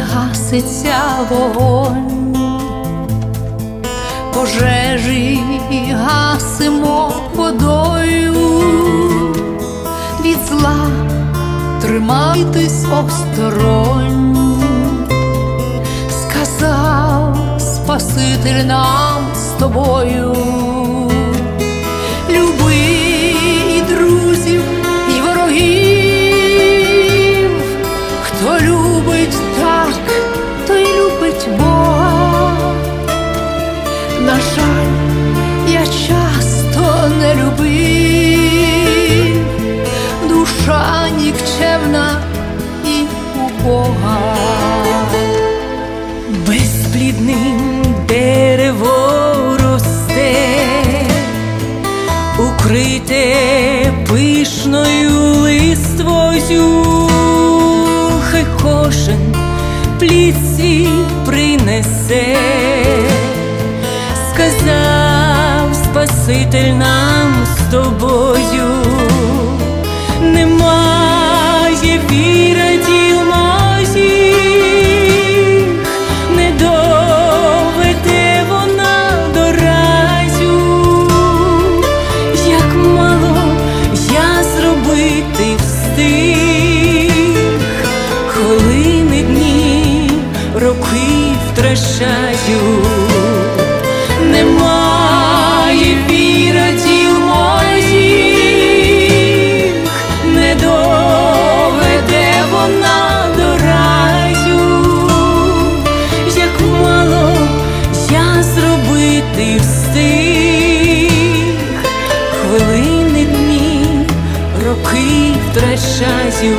гаситься вогонь, пожежі гасимо водою, від зла тримайтесь осторонь, сказав Спаситель нам з тобою. Люби і друзів, і ворогів, хто любить так, той любить Бога. На жаль, я часто не любив, душа нікчемна і убога. Безплідним дерево росте, укрите пишною листвою, хай кожен плід свій принесе, сказав Спаситель нам з тобою. Немає віри діл моїх, не доведе вона до раю. Як мало я зробити встиг, хвилини, дні, роки втрачаю. Немає віри діл моїх, не доведе вона до раю. Як мало я зробити встиг, хвилини, дні, роки втрачаю.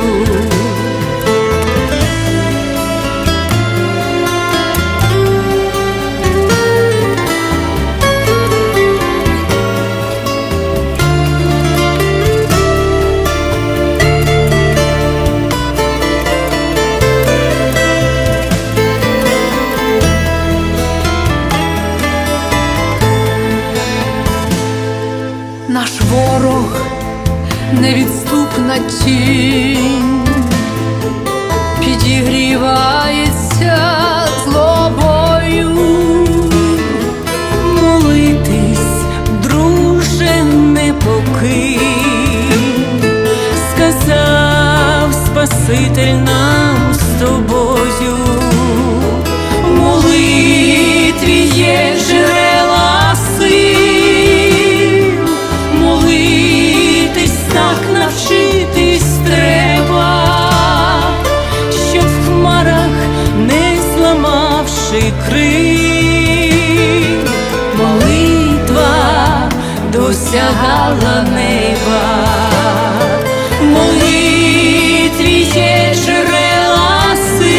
Наш ворог невідступна тінь, підігрівається злобою. Молитись, друже, не покинь, сказав Спаситель нам з тобою. В молитві є джерела сил, молитись так навчитись треба, щоб в хмарах не зламавши крил, молитва досягала неба. В молитві є джерела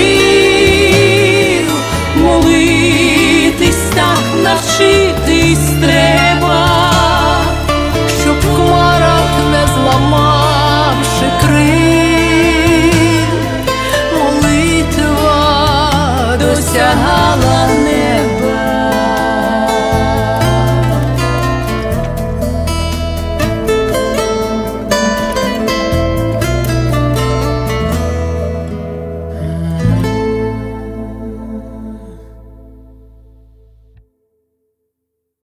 сил, молитись так навчитись треба, щоб в хмарах не зламавши крил, молитва досягала